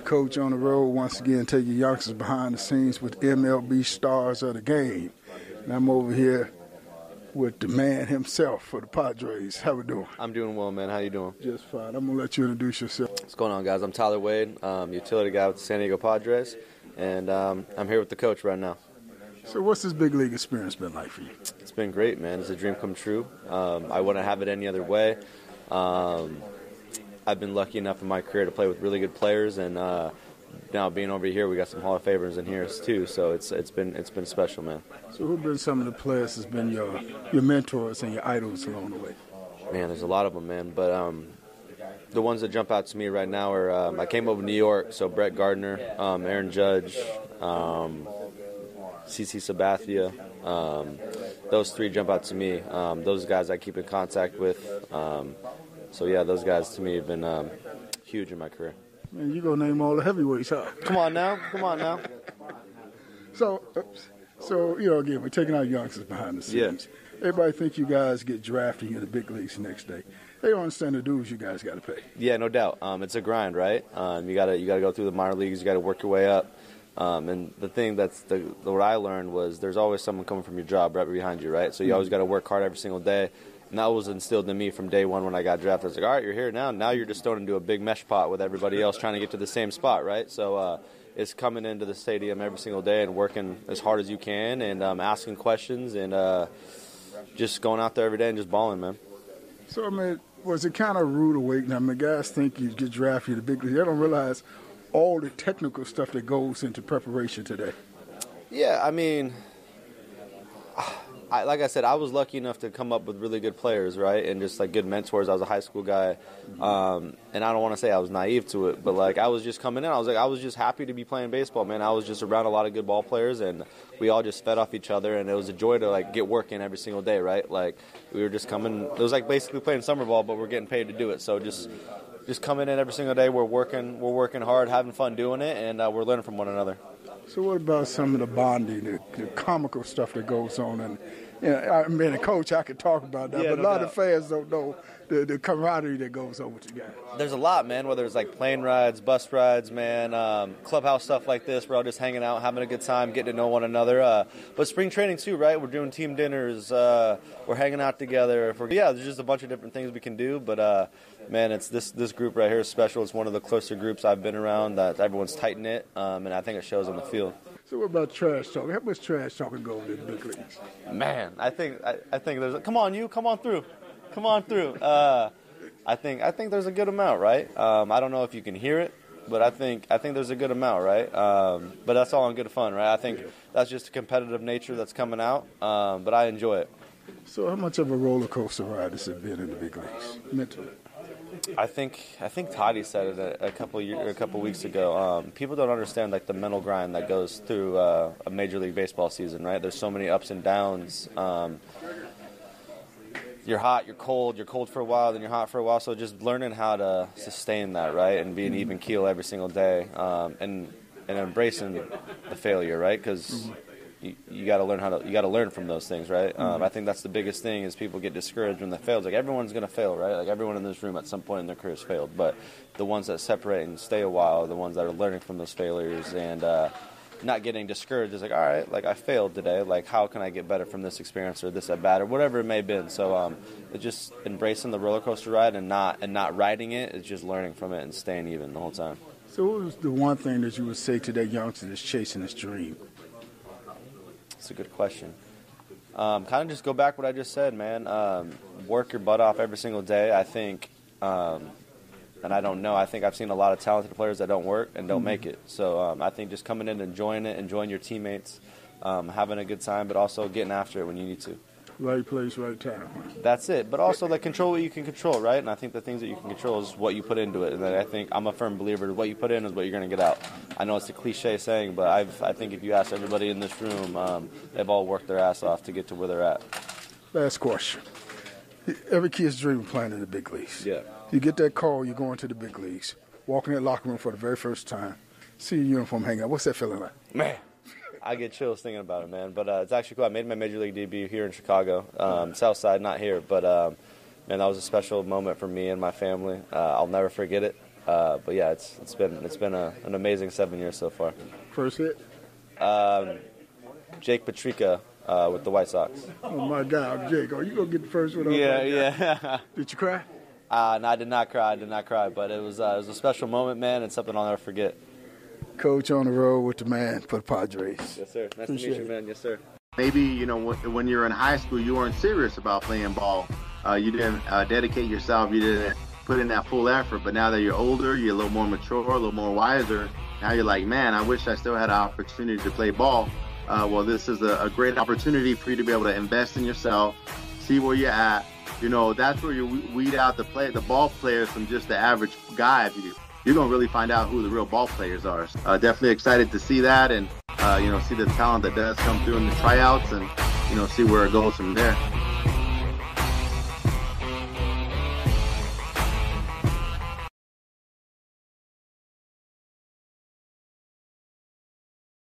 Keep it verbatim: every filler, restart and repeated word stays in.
Coach, on the road once again, taking youngsters behind the scenes with M L B stars of the game. And I'm over here with the man himself for the Padres. How we doing? I'm doing well, man. How you doing? Just fine. I'm going to let you introduce yourself. What's going on, guys? I'm Tyler Wade, um, utility guy with the San Diego Padres, and um, I'm here with the coach right now. So what's this big league experience been like for you? It's been great, man. It's a dream come true. Um, I wouldn't have it any other way. Um, I've been lucky enough in my career to play with really good players, and uh, now being over here, we got some Hall of Famers in here too. So it's it's been it's been special, man. So who've been some of the players that's been your your mentors and your idols along the way? Man, there's a lot of them, man. But um, the ones that jump out to me right now are um, I came over to New York, so Brett Gardner, um, Aaron Judge, um, CeCe Sabathia. Um, those three jump out to me. Um, those guys I keep in contact with. Um, So, yeah, those guys to me have been um, huge in my career. Man, you going to name all the heavyweights, huh? Come on now. Come on now. So, so you know, again, we're taking our youngsters behind the scenes. Yeah. Everybody think you guys get drafted in the big leagues the next day. They don't understand the dues you guys got to pay. Yeah, no doubt. Um, it's a grind, right? Um, you got to you got to go through the minor leagues. You got to work your way up. Um, and the thing that's the, the what I learned was there's always someone coming from your job right behind you, right? So you always got to work hard every single day. And that was instilled in me from day one when I got drafted. I was like, all right, you're here now. Now you're just thrown into a big mesh pot with everybody else trying to get to the same spot, right? So uh, it's coming into the stadium every single day and working as hard as you can and um, asking questions and uh, just going out there every day and just balling, man. So, I mean, was it kind of rude awakening? I mean, guys think you get drafted to the big league. They don't realize all the technical stuff that goes into preparation today. Yeah, I mean, I, like I said, I was lucky enough to come up with really good players, right, and just like good mentors. I was a high school guy, um, and I don't want to say I was naive to it, but like I was just coming in. I was like, I was just happy to be playing baseball, man. I was just around a lot of good ball players, and we all just fed off each other, and it was a joy to like get work in every single day, right? Like we were just coming. It was like basically playing summer ball, but we're getting paid to do it. So just just coming in every single day. We're working. We're working hard, having fun doing it, and uh, we're learning from one another. So what about some of the bonding, the, the comical stuff that goes on? And you know, I mean, a coach, I could talk about that, yeah, but no a lot doubt. of fans don't know the, the camaraderie that goes on with you guys. There's a lot, man, whether it's like plane rides, bus rides, man, um, clubhouse stuff like this. We're all just hanging out, having a good time, getting to know one another. Uh, but spring training too, right? We're doing team dinners. Uh, we're hanging out together. For, yeah, there's just a bunch of different things we can do. But, uh, man, it's this this group right here is special. It's one of the closer groups I've been around. That everyone's tight-knit, um, and I think it shows on the field. So what about trash talking? How much trash talking goes in the big leagues? Man, I think I, I think there's a, come on you, come on through, come on through. Uh, I think I think there's a good amount, right? Um, I don't know if you can hear it, but I think I think there's a good amount, right? Um, but that's all in good fun, right? I think that's just a competitive nature that's coming out, um, but I enjoy it. So how much of a roller coaster ride has it been in the big leagues mentally? I think I think Toddy said it a, a couple year, a couple weeks ago. Um, people don't understand like the mental grind that goes through uh, a Major League Baseball season, right? There's so many ups and downs. Um, you're hot, you're cold, you're cold for a while, then you're hot for a while. So just learning how to sustain that, right, and be an even keel every single day, um, and and embracing the failure, right? Because you, you got to learn how to you got to learn from those things, right? Um, I think that's the biggest thing is people get discouraged when they fail. It's like everyone's going to fail, right? Like everyone in this room at some point in their careers failed, but the ones that separate and stay a while are the ones that are learning from those failures and uh, not getting discouraged. It's like, all right, like I failed today. Like how can I get better from this experience or this at bat or whatever it may have been. So um, it's just embracing the roller coaster ride and not and not riding it. It's just learning from it and staying even the whole time. So what was the one thing that you would say to that youngster that's chasing his dream? That's a good question. Um, kind of just go back what I just said, man. Um, work your butt off every single day. I think, um, and I don't know, I think I've seen a lot of talented players that don't work and don't mm-hmm. make it. So um, I think just coming in, enjoying it, enjoying your teammates, um, having a good time, but also getting after it when you need to. Right place, right time. That's it. But also, like, control what you can control, right? And I think the things that you can control is what you put into it. And I think I'm a firm believer what you put in is what you're going to get out. I know it's a cliche saying, but I've, I think if you ask everybody in this room, um, they've all worked their ass off to get to where they're at. Last question. Every kid's dream of playing in the big leagues. Yeah. You get that call, you're going to the big leagues, walking in that locker room for the very first time, see your uniform hanging out. What's that feeling like? Man. I get chills thinking about it, man. But uh, it's actually cool. I made my Major League debut here in Chicago, um, South Side, not here. But, um, man, that was a special moment for me and my family. Uh, I'll never forget it. Uh, but yeah, it's it's been it's been a, an amazing seven years so far. First hit? Um, Jake Petricka uh, with the White Sox. Oh my God, Jake, are you gonna get the first one? Yeah, yeah. Did you cry? Uh, no, I did not cry. I did not cry, but it was uh, it was a special moment, man, and something I'll never forget. Coach on the road with the man for the Padres. Yes, sir. Nice Appreciate to meet you, it. man. Yes, sir. Maybe, you know, when you were in high school, you weren't serious about playing ball. Uh, you didn't uh, dedicate yourself. You didn't put in that full effort. But now that you're older, you're a little more mature, a little more wiser. Now you're like, man, I wish I still had an opportunity to play ball. Uh, well, this is a, a great opportunity for you to be able to invest in yourself, see where you're at. You know, that's where you weed out the play, the ball players from just the average guy. You, you're going to really find out who the real ball players are. Uh, definitely excited to see that and, uh, you know, see the talent that does come through in the tryouts and, you know, see where it goes from there.